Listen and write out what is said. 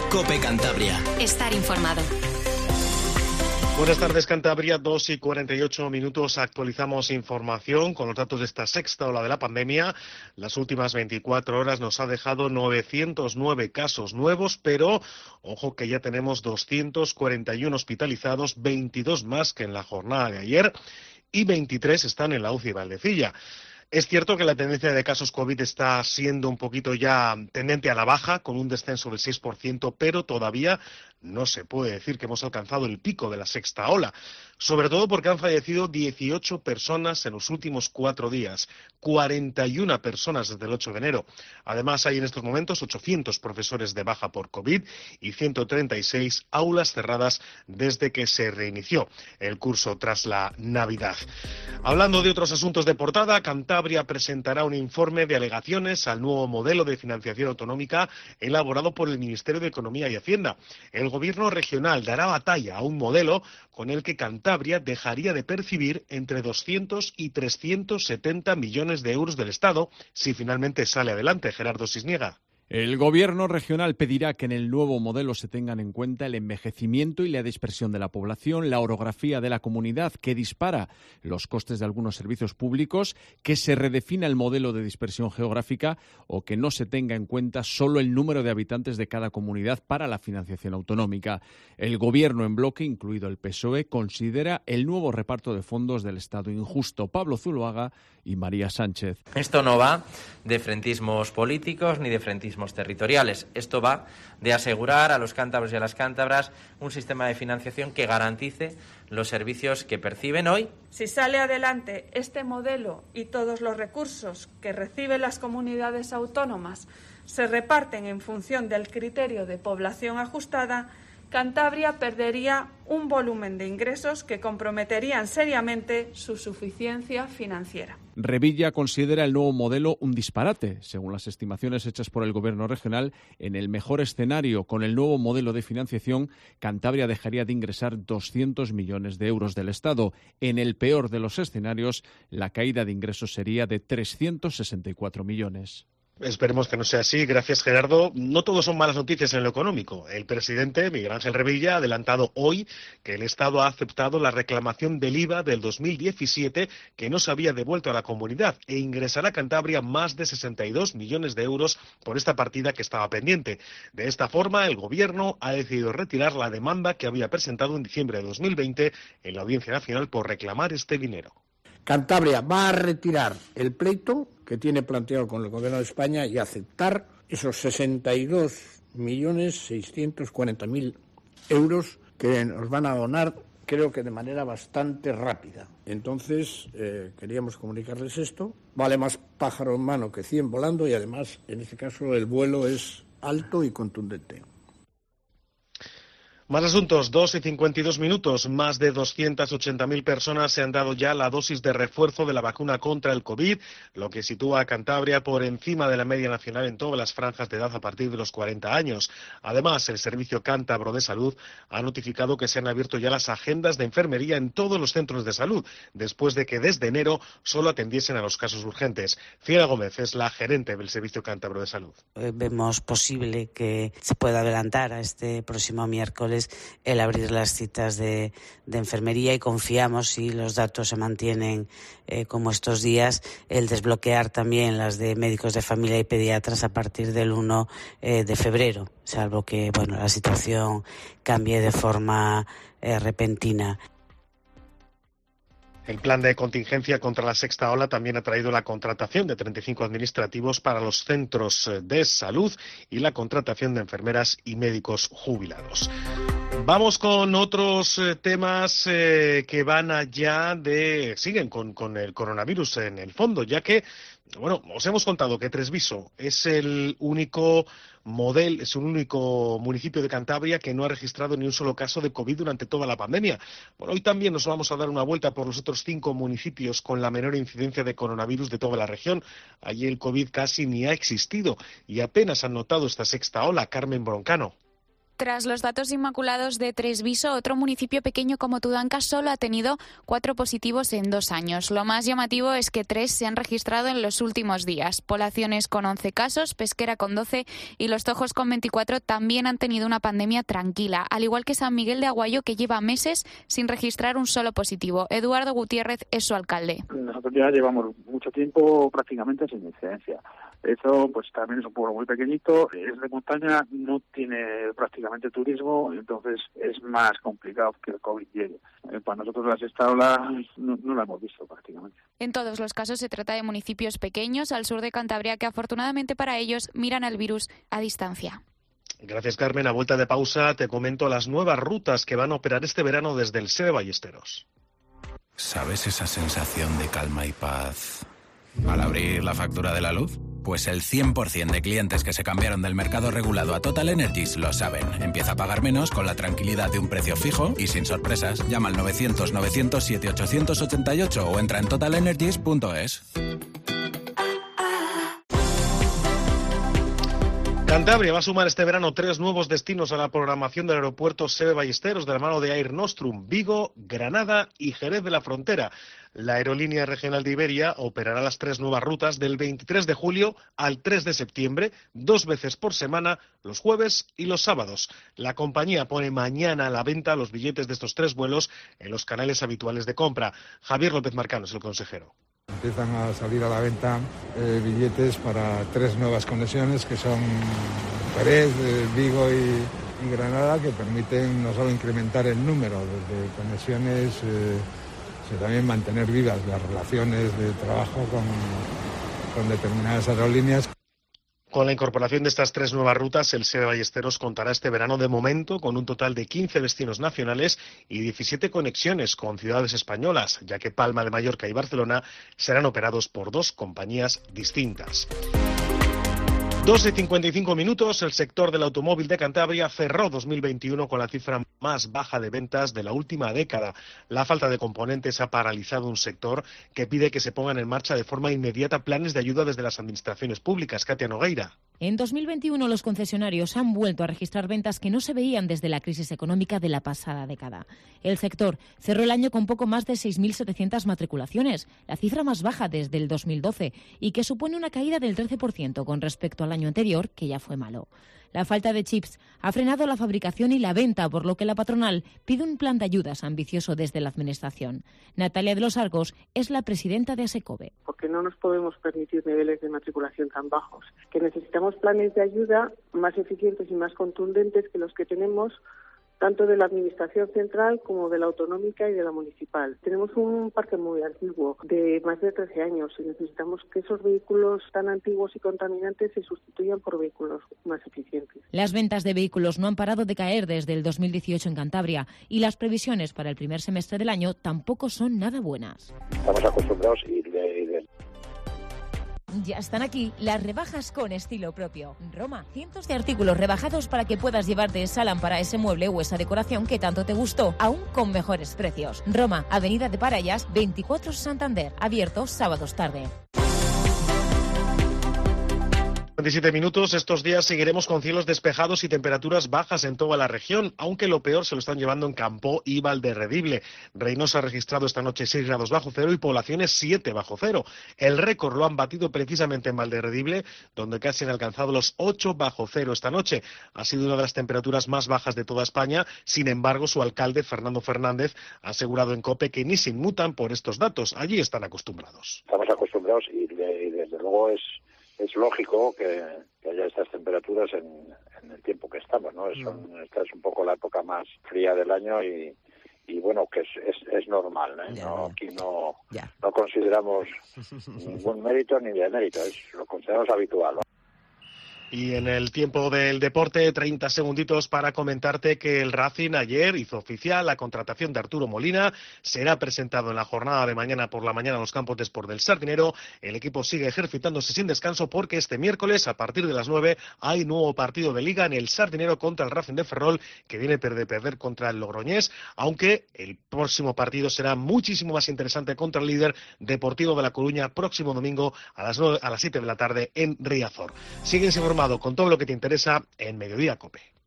COPE Cantabria. Estar informado. Buenas tardes, Cantabria, 2:48. Actualizamos información con los datos de esta sexta ola de la pandemia. Las últimas 24 horas nos ha dejado 909 casos nuevos, pero ojo que ya tenemos 241 hospitalizados, 22 más que en la jornada de ayer, y 23 están en la UCI Valdecilla. Es cierto que la tendencia de casos COVID está siendo un poquito ya tendente a la baja, con un descenso del 6%, pero todavía no se puede decir que hemos alcanzado el pico de la sexta ola, sobre todo porque han fallecido 18 personas en los últimos 4 días, 41 personas desde el 8 de enero. Además, hay en estos momentos 800 profesores de baja por COVID y 136 aulas cerradas desde que se reinició el curso tras la Navidad. Hablando de otros asuntos de portada, Cantabria presentará un informe de alegaciones al nuevo modelo de financiación autonómica elaborado por el Ministerio de Economía y Hacienda. El Gobierno regional dará batalla a un modelo con el que Cantabria dejaría de percibir entre 200 y 370 millones de euros del Estado si finalmente sale adelante. Gerardo Sisniega. El Gobierno regional pedirá que en el nuevo modelo se tengan en cuenta el envejecimiento y la dispersión de la población, la orografía de la comunidad, que dispara los costes de algunos servicios públicos, que se redefina el modelo de dispersión geográfica o que no se tenga en cuenta solo el número de habitantes de cada comunidad para la financiación autonómica. El Gobierno en bloque, incluido el PSOE, considera el nuevo reparto de fondos del Estado injusto. Pablo Zuloaga y María Sánchez. Esto no va de frentismos políticos ni de frentismos territoriales. Esto va de asegurar a los cántabros y a las cántabras un sistema de financiación que garantice los servicios que perciben hoy. Si sale adelante este modelo y todos los recursos que reciben las comunidades autónomas se reparten en función del criterio de población ajustada, Cantabria perdería un volumen de ingresos que comprometerían seriamente su suficiencia financiera. Revilla considera el nuevo modelo un disparate. Según las estimaciones hechas por el Gobierno regional, en el mejor escenario, con el nuevo modelo de financiación, Cantabria dejaría de ingresar 200 millones de euros del Estado. En el peor de los escenarios, la caída de ingresos sería de 364 millones. Esperemos que no sea así. Gracias, Gerardo. No todo son malas noticias en lo económico. El presidente, Miguel Ángel Revilla, ha adelantado hoy que el Estado ha aceptado la reclamación del IVA del 2017 que no se había devuelto a la comunidad e ingresará a Cantabria más de 62 millones de euros por esta partida que estaba pendiente. De esta forma, el Gobierno ha decidido retirar la demanda que había presentado en diciembre de 2020 en la Audiencia Nacional por reclamar este dinero. Cantabria va a retirar el pleito que tiene planteado con el Gobierno de España y aceptar esos 62.640.000 euros que nos van a donar, creo que de manera bastante rápida. Entonces, queríamos comunicarles esto. Vale más pájaro en mano que 100 volando y además, en este caso, el vuelo es alto y contundente. Más asuntos, 2:52. Más de 280.000 personas se han dado ya la dosis de refuerzo de la vacuna contra el COVID, lo que sitúa a Cantabria por encima de la media nacional en todas las franjas de edad a partir de los 40 años. Además, el Servicio Cántabro de Salud ha notificado que se han abierto ya las agendas de enfermería en todos los centros de salud, después de que desde enero solo atendiesen a los casos urgentes. Fiera Gómez es la gerente del Servicio Cántabro de Salud. Vemos posible que se pueda adelantar a este próximo miércoles el abrir las citas de enfermería y confiamos, si los datos se mantienen como estos días, el desbloquear también las de médicos de familia y pediatras a partir del 1 de febrero, salvo que la situación cambie de forma repentina. El plan de contingencia contra la sexta ola también ha traído la contratación de 35 administrativos para los centros de salud y la contratación de enfermeras y médicos jubilados. Vamos con otros temas que van allá siguen con el coronavirus en el fondo, ya que, os hemos contado que Tresviso es el único municipio de Cantabria que no ha registrado ni un solo caso de COVID durante toda la pandemia. Hoy también nos vamos a dar una vuelta por los otros 5 municipios con la menor incidencia de coronavirus de toda la región. Allí el COVID casi ni ha existido y apenas han notado esta sexta ola. Carmen Broncano. Tras los datos inmaculados de Treviso, otro municipio pequeño como Tudanca solo ha tenido 4 positivos en 2 años. Lo más llamativo es que 3 se han registrado en los últimos días. Poblaciones con 11 casos, Pesquera con 12 y Los Tojos con 24 también han tenido una pandemia tranquila, al igual que San Miguel de Aguayo, que lleva meses sin registrar un solo positivo. Eduardo Gutiérrez es su alcalde. Nosotros ya llevamos mucho tiempo prácticamente sin incidencia. Eso pues también es un pueblo muy pequeñito, es de montaña, no tiene prácticamente turismo, entonces es más complicado que el COVID llegue. Para nosotros la sexta ola no la hemos visto prácticamente. En todos los casos se trata de municipios pequeños al sur de Cantabria que afortunadamente para ellos miran al virus a distancia. Gracias, Carmen. A vuelta de pausa te comento las nuevas rutas que van a operar este verano desde el SEBE Ballesteros. ¿Sabes esa sensación de calma y paz al abrir la factura de la luz? Pues el 100% de clientes que se cambiaron del mercado regulado a Total Energies lo saben. Empieza a pagar menos con la tranquilidad de un precio fijo y sin sorpresas. Llama al 900-900-7888 o entra en totalenergies.es. Cantabria va a sumar este verano 3 nuevos destinos a la programación del aeropuerto SEBE Ballesteros de la mano de Air Nostrum: Vigo, Granada y Jerez de la Frontera. La aerolínea regional de Iberia operará las 3 nuevas rutas del 23 de julio al 3 de septiembre, 2 veces por semana, los jueves y los sábados. La compañía pone mañana a la venta los billetes de estos 3 vuelos en los canales habituales de compra. Javier López Marcano es el consejero. Empiezan a salir a la venta billetes para 3 nuevas conexiones que son Jerez, Vigo y Granada, que permiten no solo incrementar el número de conexiones, sino también mantener vivas las relaciones de trabajo con determinadas aerolíneas. Con la incorporación de estas 3 nuevas rutas, el SEBE Ballesteros contará este verano de momento con un total de 15 destinos nacionales y 17 conexiones con ciudades españolas, ya que Palma de Mallorca y Barcelona serán operados por 2 compañías distintas. 2:55 minutos, el sector del automóvil de Cantabria cerró 2021 con la cifra más baja de ventas de la última década. La falta de componentes ha paralizado un sector que pide que se pongan en marcha de forma inmediata planes de ayuda desde las administraciones públicas. Katia Nogueira. En 2021 los concesionarios han vuelto a registrar ventas que no se veían desde la crisis económica de la pasada década. El sector cerró el año con poco más de 6.700 matriculaciones, la cifra más baja desde el 2012 y que supone una caída del 13% con respecto al año anterior, que ya fue malo. La falta de chips ha frenado la fabricación y la venta, por lo que la patronal pide un plan de ayudas ambicioso desde la Administración. Natalia de los Arcos es la presidenta de ASECOBE. Porque no nos podemos permitir niveles de matriculación tan bajos, que necesitamos planes de ayuda más eficientes y más contundentes que los que tenemos, tanto de la Administración central como de la autonómica y de la municipal. Tenemos un parque muy antiguo, de más de 13 años, y necesitamos que esos vehículos tan antiguos y contaminantes se sustituyan por vehículos más eficientes. Las ventas de vehículos no han parado de caer desde el 2018 en Cantabria y las previsiones para el primer semestre del año tampoco son nada buenas. Estamos acostumbrados y Ya están aquí las rebajas con estilo propio. Roma, cientos de artículos rebajados para que puedas llevarte esa lámpara, ese mueble o esa decoración que tanto te gustó, aún con mejores precios. Roma, Avenida de Parayas, 24 Santander, abierto sábados tarde. 27 minutos. Estos días seguiremos con cielos despejados y temperaturas bajas en toda la región, aunque lo peor se lo están llevando en Campó y Valderredible. Reynosa ha registrado esta noche 6 grados bajo cero y Poblaciones 7 bajo cero. El récord lo han batido precisamente en Valderredible, donde casi han alcanzado los 8 bajo cero esta noche. Ha sido una de las temperaturas más bajas de toda España. Sin embargo, su alcalde, Fernando Fernández, ha asegurado en COPE que ni se inmutan por estos datos. Allí están acostumbrados. Estamos acostumbrados y desde luego es lógico que haya estas temperaturas en el tiempo que estamos, ¿no? Esta es un poco la época más fría del año y bueno, que es normal, ¿eh? Aquí no consideramos ningún mérito ni demérito, lo consideramos habitual, ¿no? Y en el tiempo del deporte, 30 segunditos para comentarte que el Racing ayer hizo oficial la contratación de Arturo Molina. Será presentado en la jornada de mañana por la mañana en los campos de Sport del Sardinero. El equipo sigue ejercitándose sin descanso porque este miércoles, a partir de las 9, hay nuevo partido de Liga en el Sardinero contra el Racing de Ferrol, que viene de perder contra el Logroñés, aunque el próximo partido será muchísimo más interesante contra el líder Deportivo de La Coruña, próximo domingo a las 7 de la tarde en Riazor. Síguense informado con todo lo que te interesa en Mediodía COPE.